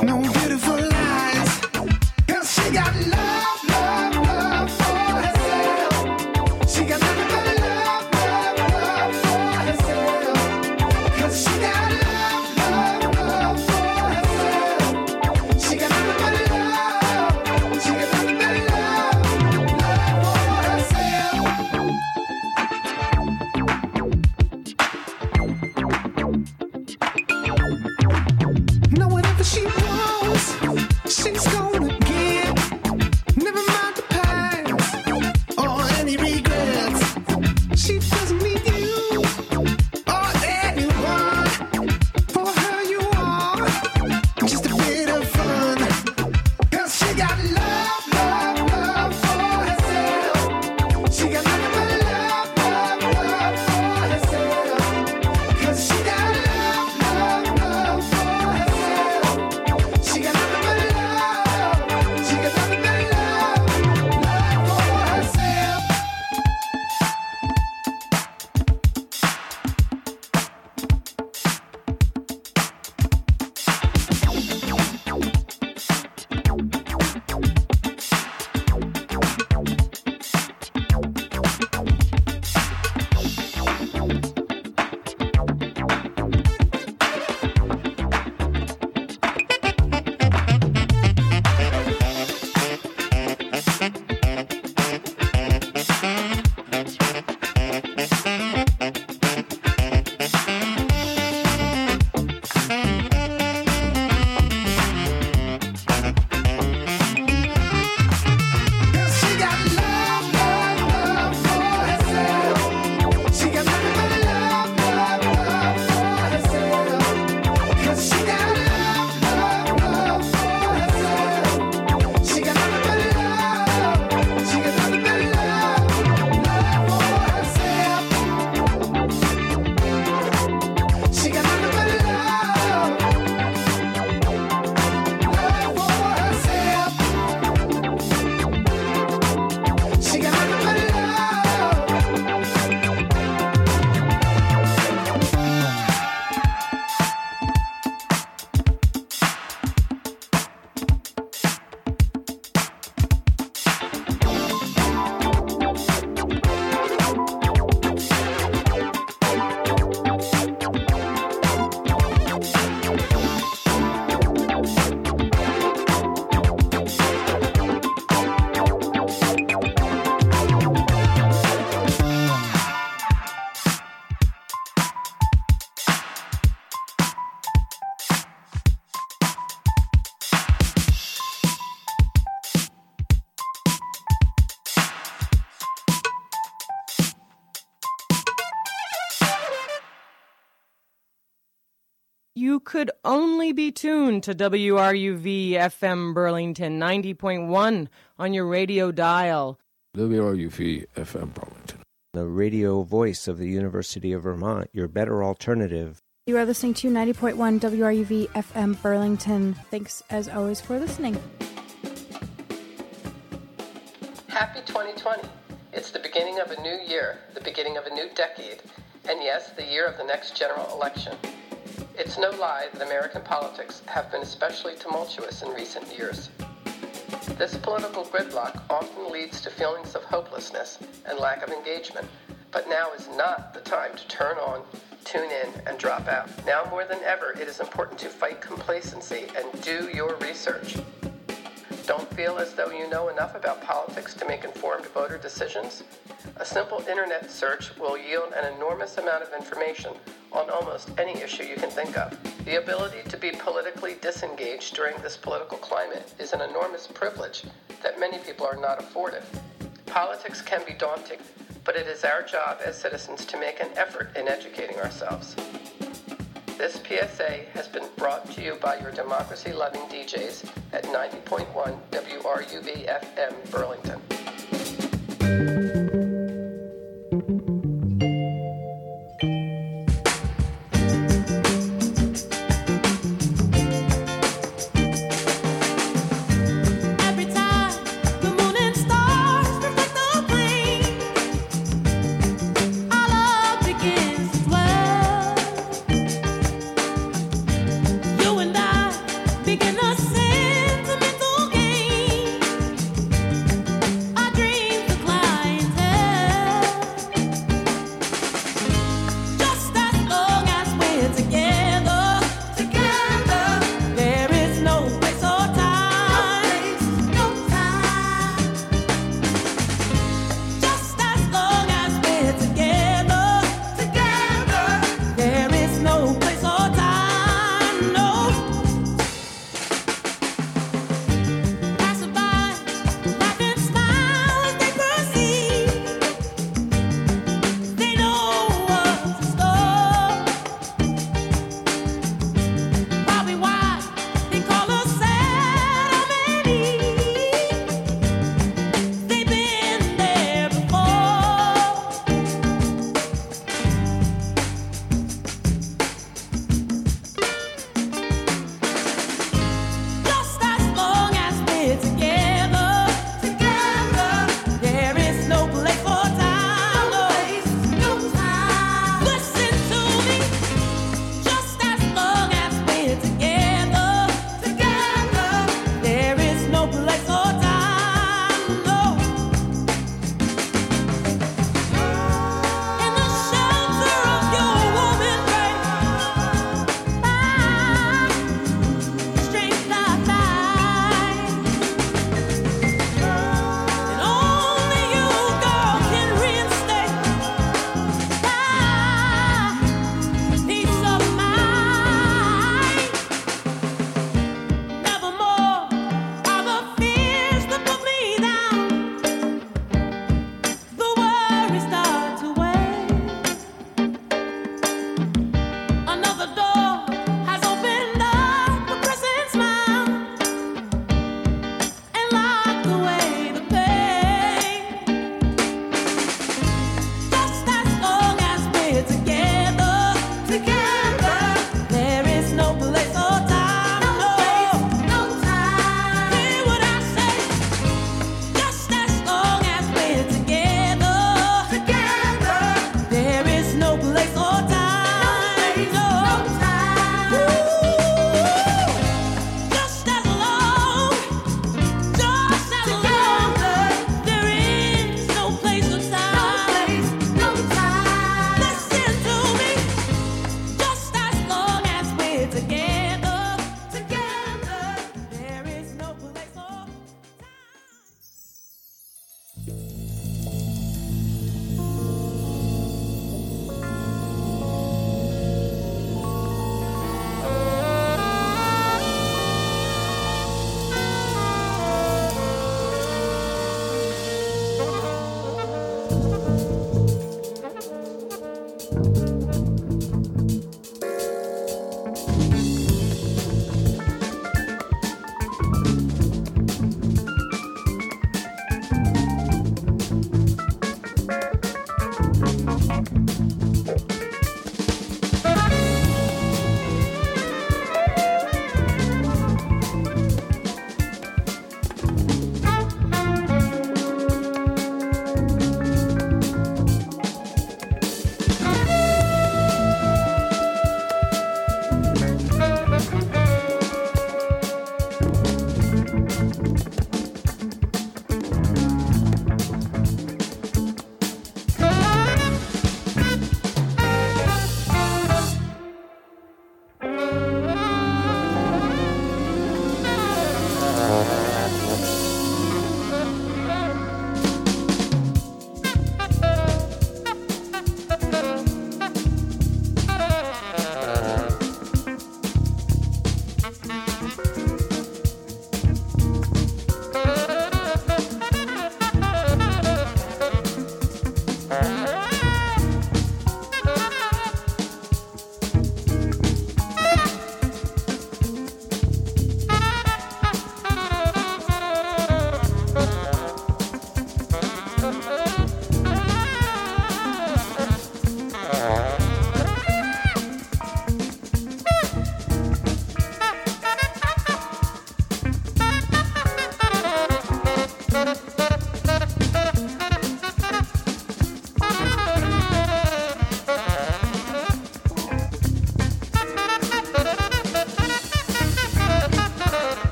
No beautiful lies. 'Cause she got love, love, love for herself. She got nothing but love, love, love for herself. 'Cause she got love, love, love for herself. She got nothing but love. She got nothing but love, love for herself. Know whatever she wants, she's gonna get. Never mind the past or any regrets. She doesn't need you or anyone. For her, you are just a bit of fun. 'Cause she got love, love, love for herself. She got nothing but love, love, love for herself. 'Cause she got love, love, love for herself. She got nothing but love. She got nothing but love, love for herself. Cause she got love, love, love for herself. She got nothing but love, love, love for herself. Cause she got love, love, love for herself. She got nothing but love. She got nothing but love, love for herself. She got nothing but love, love for herself. She got nothing but love. You could only be tuned to WRUV FM Burlington 90.1 on your radio dial. WRUV FM Burlington. The radio voice of the University of Vermont, your better alternative. You are listening to 90.1 WRUV FM Burlington. Thanks, as always, for listening. Happy 2020. It's the beginning of a new year, the beginning of a new decade, and yes, the year of the next general election. It's no lie that American politics have been especially tumultuous in recent years. This political gridlock often leads to feelings of hopelessness and lack of engagement, but now is not the time to turn on, tune in, and drop out. Now more than ever, it is important to fight complacency and do your research. Don't feel as though you know enough about politics to make informed voter decisions? A simple internet search will yield an enormous amount of information on almost any issue you can think of. The ability to be politically disengaged during this political climate is an enormous privilege that many people are not afforded. Politics can be daunting, but it is our job as citizens to make an effort in educating ourselves. This PSA has been brought to you by your democracy-loving DJs at 90.1 WRUV FM Burlington. Begin us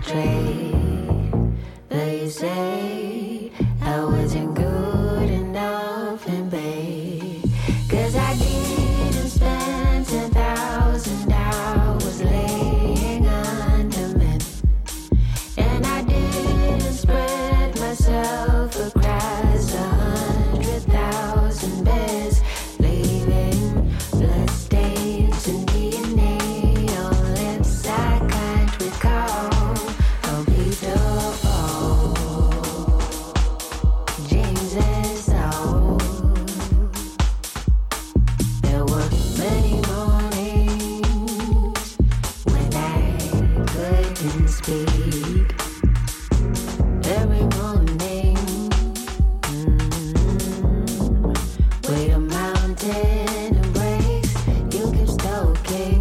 astray. But you say I wasn't good enough in bed. 'Cause I didn't spend 10,000 hours laying under men. And I didn't spread myself across 100,000 beds, leaving bloodstains and DNA on lips I can't recall. Oh, Peter, James and Saul. There were many mornings when I couldn't speak. Every morning, with a mountain embrace, you keep stalking.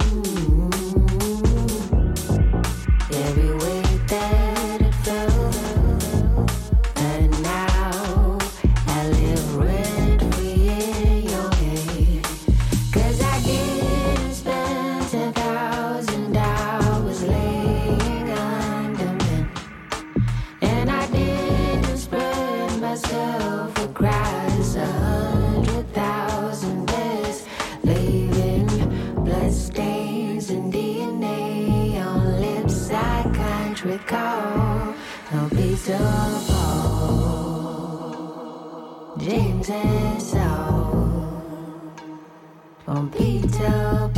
Every way that it felt, and now I live rent-free in your head. 'Cause I didn't spend 10,000 hours laying under men. And I didn't spread myself across 100,000 beds, leaving bloodstains and DNA on lips I can't recall. Oh, Peter, Paul, James and Saul. Oh, Peter,